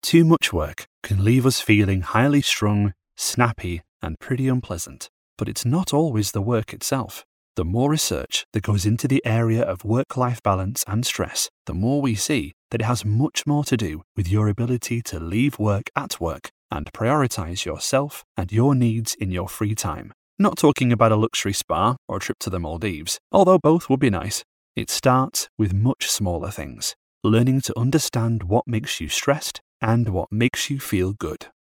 Too much work can leave us feeling highly strung, snappy, and pretty unpleasant. But it's not always the work itself. The more research that goes into the area of work-life balance and stress, the more we see that it has much more to do with your ability to leave work at work and prioritize yourself and your needs in your free time. Not talking about a luxury spa or a trip to the Maldives, although both would be nice. It starts with much smaller things. Learning to understand what makes you stressed and what makes you feel good.